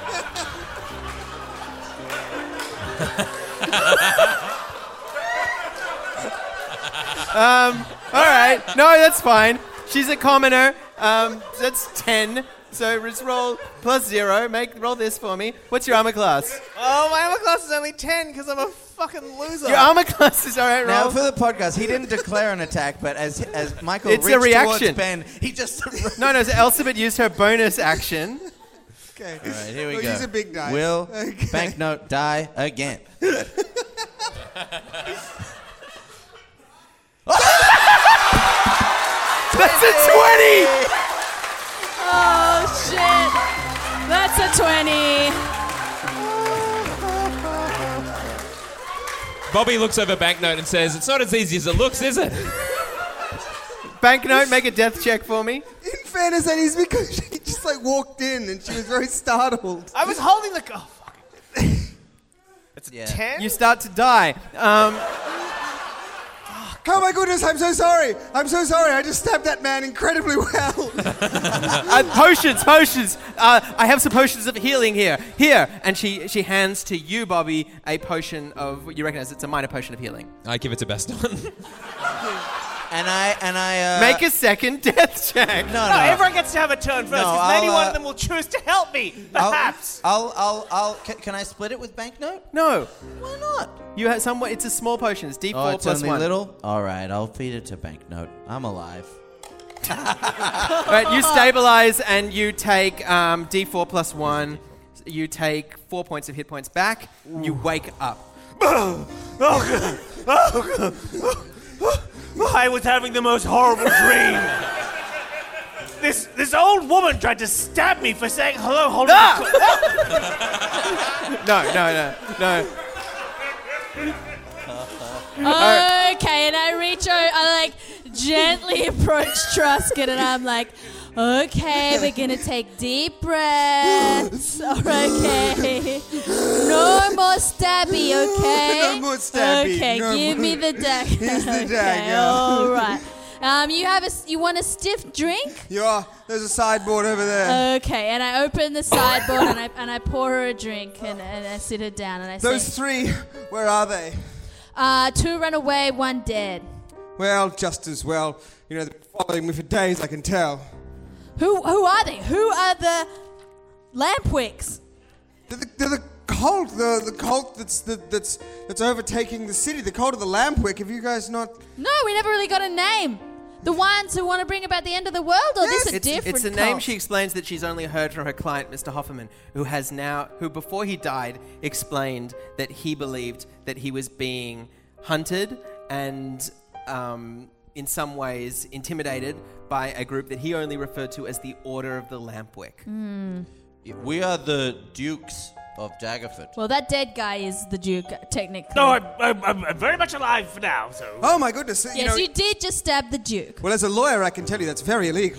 All right. No, that's fine. She's a commoner. That's 10. So just roll +0. Roll this for me. What's your armor class? Oh, my armor class is only 10 because I'm a fucking loser. Your armor class is all right. Now Roll. for the podcast, he didn't declare an attack, but as Michael It's a reached reaction. towards Ben, he just. No, so Elizabeth used her bonus action. Okay. All right, here we Well, go. use a big dice. Will Okay. Banknote die again? That's a 20. Oh shit. That's a 20. Bobby looks over Banknote and says, "It's not as easy as it looks, is it?" Banknote, make a death check for me. In fairness, that is because she just walked in and she was very startled. I was holding the. Oh, fuck. It's a Yeah. 10? You start to die. Oh my goodness, I'm so sorry. I'm so sorry. I just stabbed that man incredibly well. Potions. I have some potions of healing here. Here. And she hands to you, Bobby, a potion of, you recognize it's a minor potion of healing. I give it to Baston. And I Make a second death check. No, everyone gets to have a turn first. No, 'cause maybe I'll, one of them will choose to help me. Perhaps. Can I split it with banknote? No. Why not? You have somewhat. It's a small potion. It's D4 Oh, it's plus only 1. little? All right, I'll feed it to banknote. I'm alive. Right, you stabilize and you take D4 plus 1. You take 4 points of hit points back. You wake up. I was having the most horrible dream. This old woman tried to stab me for saying hello, hold on. No. Okay, and I reach out, I gently approach Truscott, and I'm like, okay, we're gonna take deep breaths. Okay. No more stabby, okay? No more stabby. Okay, No give more. me the dagger. Here's the Okay, dagger. all right. You want a stiff drink? There's a sideboard over there. Okay, and I open the sideboard and I pour her a drink and I sit her down and I Those say, 3, where are they? 2 run away, 1 dead. Well, just as well. They've been following me for days, I can tell. Who are they? Who are the Lampwicks? They're the cult, the cult that's overtaking the city. The cult of the Lampwick. Have you guys not? No, we never really got a name. The ones who want to bring about the end of the world, or this is a different It's a cult? name. She explains that she's only heard from her client, Mr. Hofferman, who before he died explained that he believed that he was being hunted and in some ways intimidated by a group that he only referred to as the Order of the Lampwick. We are the Dukes of Daggerford. Well, that dead guy is the Duke, technically. No, I'm very much alive for now, so... Oh my goodness! Yes, you did just stab the Duke. Well, as a lawyer, I can tell you that's very illegal.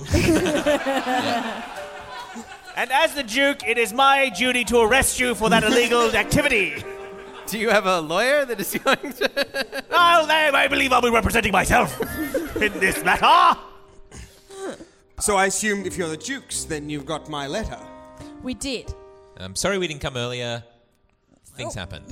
And as the Duke, it is my duty to arrest you for that illegal activity. Do you have a lawyer that is going to... I believe I'll be representing myself in this matter. So I assume if you're the Dukes, then you've got my letter. We did. I'm sorry we didn't come earlier. Things happened.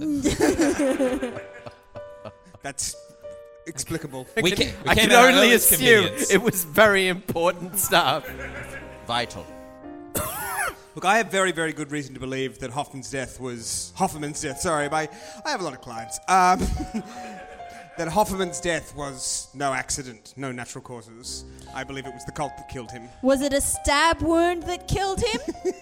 That's explicable. I came can at our only earliest assume convenience. it was very important stuff. Vital. Look, I have very, very good reason to believe that Hofferman's death. Sorry, I have a lot of clients. That Hofferman's death was no accident, no natural causes. I believe it was the cult that killed him. Was it a stab wound that killed him?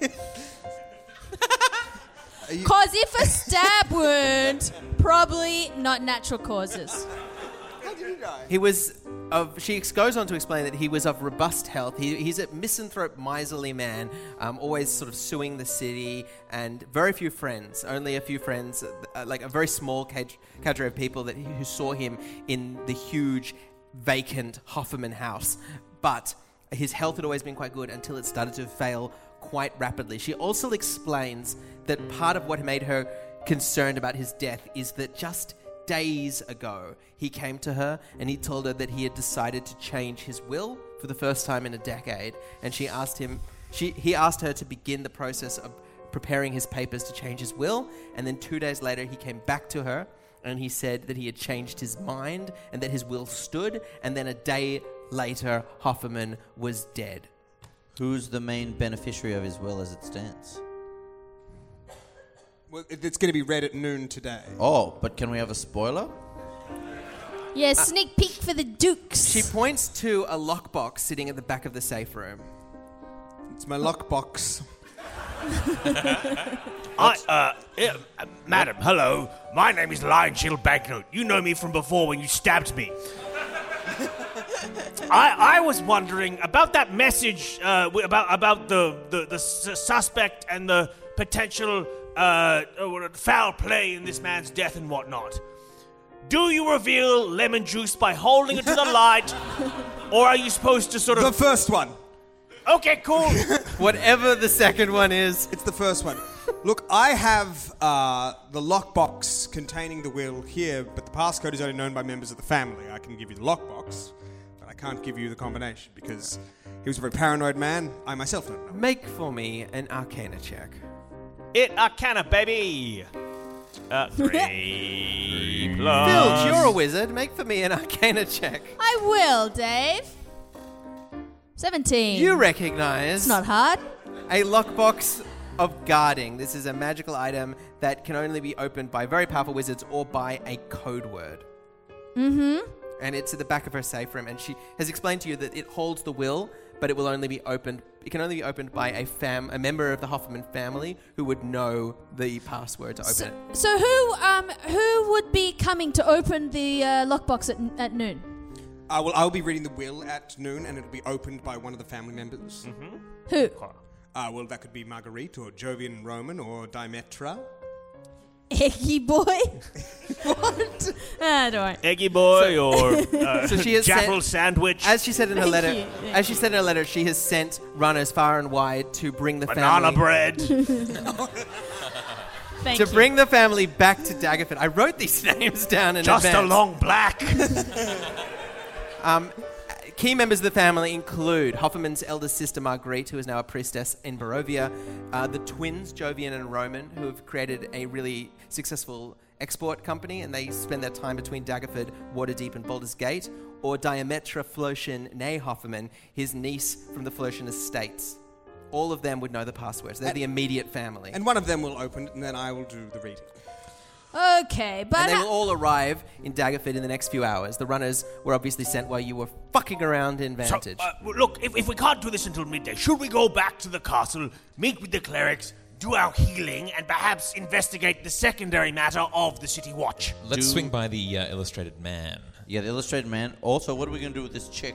Because if a stab wound, probably not natural causes. How did he die? He was she goes on to explain that he was of robust health. He's a misanthrope, miserly man, always sort of suing the city, and very few friends. Only a few friends, like a very small cadre of people who saw him in the huge, vacant Hofferman house. But his health had always been quite good until it started to fail quite rapidly. She also explains that part of what made her concerned about his death is that just days ago, he came to her and he told her that he had decided to change his will for the first time in a decade. And he asked her to begin the process of preparing his papers to change his will. And then 2 days later, he came back to her and he said that he had changed his mind and that his will stood. And then a day later, Hofferman was dead. Who's the main beneficiary of his will as it stands? Well, it's going to be read at noon today. Oh, but can we have a spoiler? Yeah, sneak peek for the Dukes. She points to a lockbox sitting at the back of the safe room. It's my lockbox. Madam, hello. My name is Lion Shield Banknote. You know me from before when you stabbed me. I was wondering about that message about the suspect and the potential foul play in this man's death and whatnot. Do you reveal lemon juice by holding it to the light, or are you supposed to sort of... The first one. Okay, cool. Whatever the second one is. It's the first one. Look, I have the lockbox containing the will here, but the passcode is only known by members of the family. I can give you the lockbox, but I can't give you the combination because he was a very paranoid man. I myself don't know. Make for me an Arcana check. It Arcana, baby. 3 Filch, you're a wizard. Make for me an Arcana check. I will, Dave. 17. You recognize It's not hard. a lockbox of guarding. This is a magical item that can only be opened by very powerful wizards or by a code word. Mm-hmm. And it's at the back of her safe room, and she has explained to you that it holds the will, but it will only be opened. It can only be opened by a member of the Hoffman family who would know the password to open it. So who would be coming to open the lockbox at noon? I'll be reading the will at noon, and it'll be opened by one of the family members. Mm-hmm. Who? Well, that could be Marguerite, or Jovian Roman, or Dimetra. Eggy boy? What? Don't worry. Eggy boy So she has Jaffle sandwich. As she said in her Thank letter, you. as she said in her letter, she has sent runners far and wide to bring the banana family bread. Thank to you. bring the family back to Daggerford. I wrote these names down in Just advance. a long black. Key members of the family include Hofferman's eldest sister Marguerite, who is now a priestess in Barovia, the twins Jovian and Roman, who have created a really successful export company, and they spend their time between Daggerford, Waterdeep, and Baldur's Gate, or Diametra Flotian née Hofferman, his niece from the Flotian estates. All of them would know the passwords. They're the immediate family. And one of them will open it, and then I will do the reading. Okay, but... And they will all arrive in Daggerford in the next few hours. The runners were obviously sent while you were fucking around in Vantage. So, look, if we can't do this until midday, should we go back to the castle, meet with the clerics, do our healing, and perhaps investigate the secondary matter of the City Watch? Let's swing by the Illustrated Man. Yeah, the Illustrated Man. Also, what are we going to do with this chick?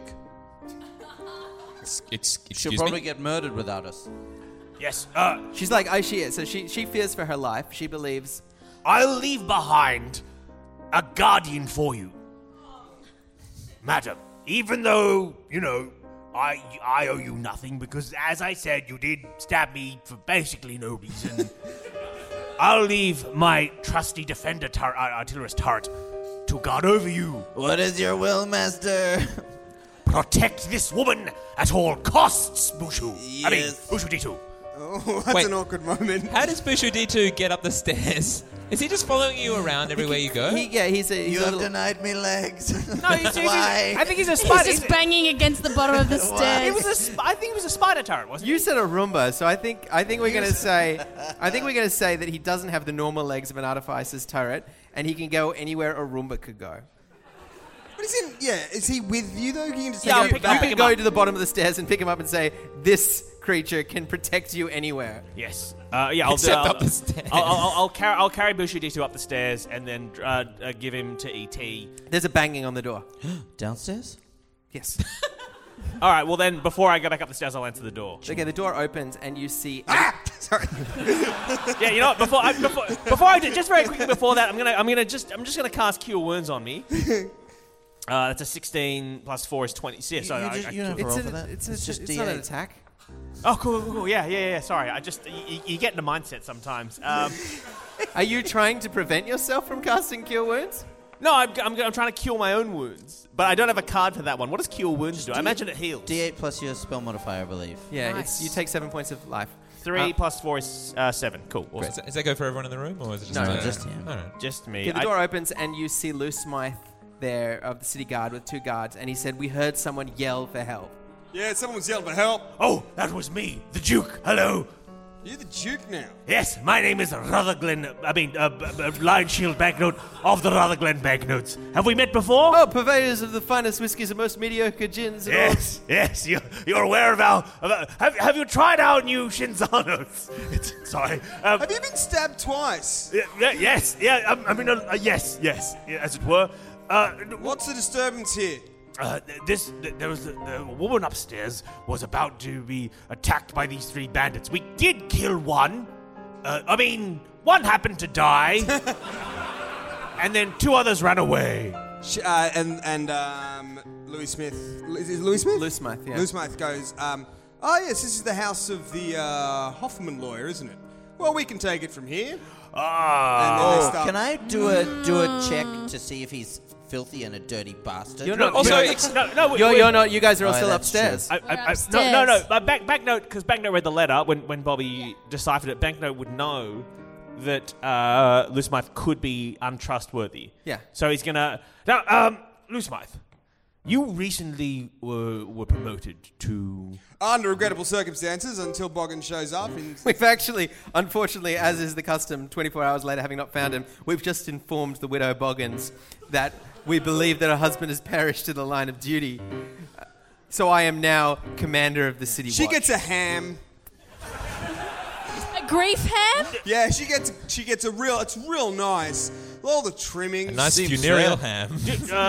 She'll Excuse probably me? get murdered without us. Yes, She's like, oh, she is. So she fears for her life. She believes... I'll leave behind a guardian for you. Madam, even though, I owe you nothing because, as I said, you did stab me for basically no reason. I'll leave my trusty defender artillerist turret to guard over you. What is your will, master? Protect this woman at all costs, Bushu. I mean, Yes. Bushu D2. Oh, that's Wait. an awkward moment. How does Bushu D2 get up the stairs? Is he just following you around everywhere you go? He's a You little... have denied me legs. No, Why? I think he's a He's spider. just banging against the bottom of the stairs. I think it was a spider turret, wasn't You said a Roomba, so I think we're gonna say that he doesn't have the normal legs of an artificer's turret, and he can go anywhere a Roomba could go. But is he with you, though? You can just Yeah, I'll take pick it him back. You can go to the bottom of the stairs and pick him up and say, "This creature can protect you anywhere." Yes. Yeah, I'll Except up the stairs. I'll carry Bushu D2 up the stairs and then give him to ET. There's a banging on the door. Downstairs? Yes. All right. Well, then before I go back up the stairs, I'll answer the door. Okay, the door opens and you see. Sorry. Yeah, you know what? Before I do, just very quickly before that, I'm just gonna cast Cure Wounds on me. That's a 16 plus 4 is 20. Yeah, so You don't have to roll for that. It's just not an D8. attack. Oh, cool. Yeah. Sorry, you get in the mindset sometimes. Are you trying to prevent yourself from casting Cure Wounds? No, I'm trying to cure my own wounds, but I don't have a card for that one. What does Cure Wounds do? I imagine it heals. D8 plus your spell modifier, I believe. Yeah, Nice. you take 7 points of life. 3 plus 4 is 7. Cool. Awesome. Does that go for everyone in the room, or is it just No, me? just him. All right. Just me. Okay, the door opens and you see Lou Smythe there of the city guard with 2 guards, and he said, "We heard someone yell for help." Yeah, someone's yelled for help. Oh, that was me, the Duke. Hello. You're the Duke now. Yes, my name is Rutherglen. Lion Shield Banknote of the Rutherglen Banknotes. Have we met before? Oh, purveyors of the finest whiskies and most mediocre gins. And Yes. You're aware of our. Have you tried our new Shinzanos? Sorry. Have you been stabbed twice? Yes. Yeah. Yes. As it were. What's the disturbance here? There was the woman upstairs was about to be attacked by these 3 bandits. We did kill one. One happened to die, and then 2 others ran away. Louis Smith. Is it Louis Smith? Lou Smythe, yeah. Lou Smythe goes, oh yes, this is the house of the Hoffman lawyer, isn't it? Well, we can take it from here. And then they start- Can I do a check to see if he's filthy and a dirty bastard? You're not. Also, You're not. You guys are all Oh, still that's upstairs. No. Banknote, because Banknote read the letter when Bobby deciphered it. Banknote would know that Lou Smythe could be untrustworthy. Yeah. So he's gonna now, Lou Smythe, you recently were promoted to. Under regrettable circumstances until Boggins shows up. We've actually, unfortunately, as is the custom, 24 hours later, having not found him, we've just informed the widow Boggins that we believe that her husband has perished in the line of duty. So I am now commander of the city She watch. gets a ham. A grief ham? Yeah, she gets it's real nice. All the trimmings. A nice funereal ham.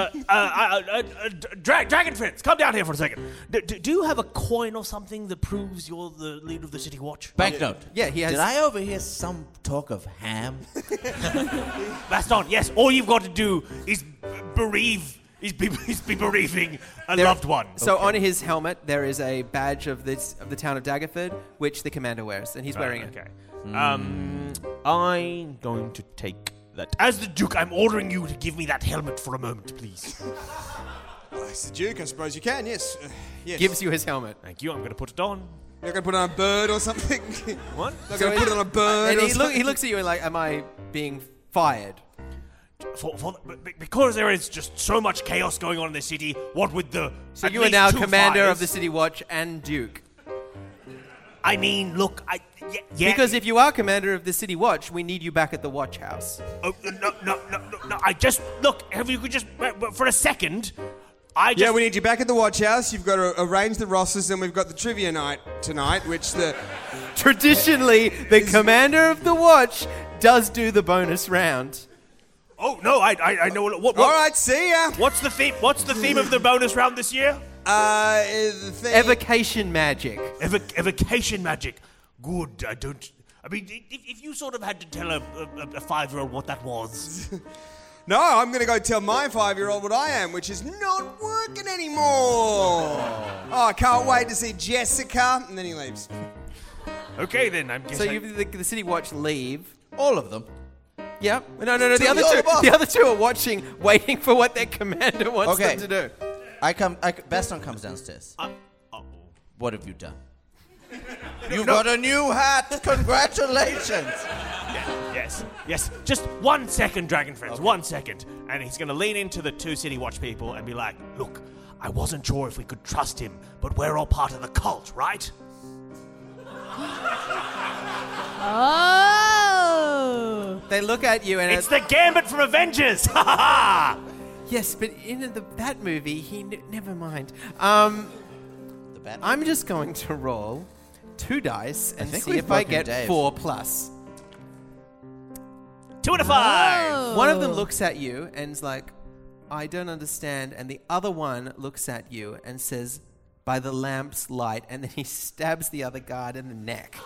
Dragon friends, come down here for a second. Do you have a coin or something that proves you're the leader of the City Watch? Banknote. Yeah, he has. Did I overhear some talk of ham? Baston, yes. All you've got to do is bereave. He's bereaving a loved one. So on his helmet, there is a badge of the town of Daggerford, which the commander wears, and he's wearing it. Okay. I'm going to take that. As the Duke, I'm ordering you to give me that helmet for a moment, please. It's the Duke, I suppose you can, yes. Yes. Gives you his helmet. Thank you. I'm going to put it on. You're going to put it on a bird or something? What? Not going to put it on a bird And or he something? looks at you and like, am I being fired? Because there is just so much chaos going on in the city, what with the... So at you are least now 2 commander fires, of the City Watch and Duke. I mean, look, yeah. Because if you are commander of the City Watch, we need you back at the Watch House. Oh, no. I just... Look, if you could just... For a second, Yeah, we need you back at the Watch House. You've got to arrange the rosters, and we've got the trivia night tonight, which the... Traditionally, the commander of the Watch does do the bonus round. Oh, no, I know... What, All right, see ya. What's the theme? What's the theme of the bonus round this year? The thing... Evocation magic. Evocation magic. Good. I mean, if you sort of had to tell a 5-year-old what that was. No, I'm going to go tell my 5-year-old what I am, which is not working anymore. Oh, I can't wait to see Jessica. And then he leaves. Okay, then. I'm So guessing. the City Watch leave. All of them. Yep. No. The Till other two are watching, waiting for what their commander wants them to do. Baston comes downstairs. Uh-oh. What have you done? You've got a new hat. Congratulations. Yes. Just 1 second, Dragon Friends. 1 second. And he's going to lean into the 2 City Watch people and be like, look, I wasn't sure if we could trust him, but we're all part of the cult, right? Oh. They look at you and It's the Gambit from Avengers. Ha ha ha. yes, but in that movie, never mind. The Batman. I'm just going to roll 2 dice and think see we've if I broken get Dave. 4 plus. 2 out of 5. Oh. One of them looks at you and is like, I don't understand. And the other one looks at you and says, by the lamp's light. And then he stabs the other guard in the neck.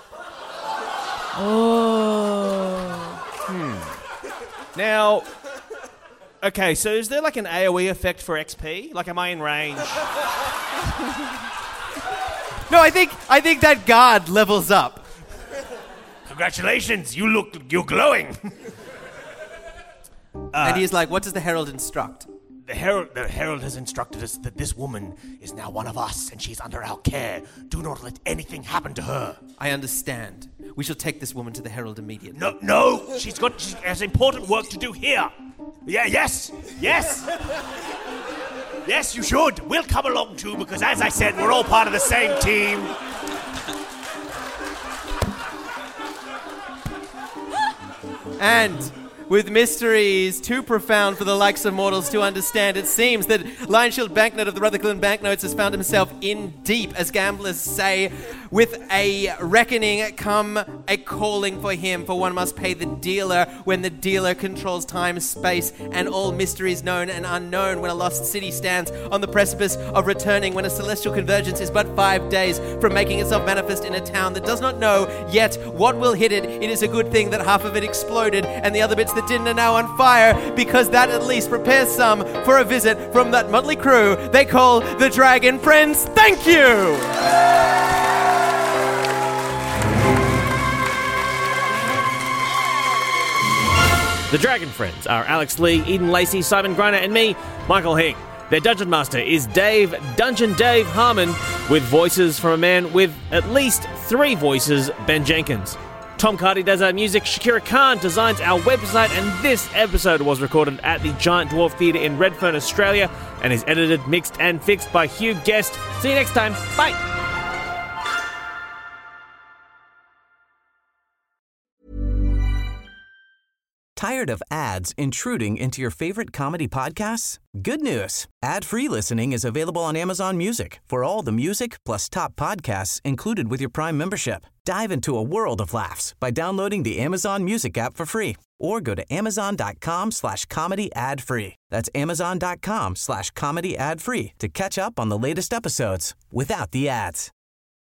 Now, okay, so is there like an AoE effect for XP? Like, am I in range? No, I think that guard levels up. Congratulations, you're glowing. And he's like, what does the herald instruct? The herald has instructed us that this woman is now one of us and she's under our care. Do not let anything happen to her. I understand. We shall take this woman to the herald immediately. No, she has important work to do here. Yeah, yes. Yes, you should. We'll come along too because, as I said, we're all part of the same team. And with mysteries too profound for the likes of mortals to understand, it seems that Lionshield Banknote of the Rutherglen Banknotes has found himself in deep, as gamblers say, with a reckoning come a calling for him, for one must pay the dealer when the dealer controls time, space, and all mysteries known and unknown, when a lost city stands on the precipice of returning, when a celestial convergence is but 5 days from making itself manifest in a town that does not know yet what will hit it. It is a good thing that half of it exploded and the other bits that didn't are now on fire, because that at least prepares some for a visit from that motley crew they call the Dragon Friends. Thank you! The Dragon Friends are Alex Lee, Eden Lacey, Simon Greiner, and me, Michael Hing. Their Dungeon Master is Dungeon Dave Harmon, with voices from a man with at least 3 voices, Ben Jenkins. Tom Cardy does our music, Shakira Khan designs our website, and this episode was recorded at the Giant Dwarf Theatre in Redfern, Australia, and is edited, mixed, and fixed by Hugh Guest. See you next time. Bye! Tired of ads intruding into your favorite comedy podcasts? Good news. Ad-free listening is available on Amazon Music for all the music plus top podcasts included with your Prime membership. Dive into a world of laughs by downloading the Amazon Music app for free or go to amazon.com/comedy ad-free. That's amazon.com/comedy ad-free to catch up on the latest episodes without the ads.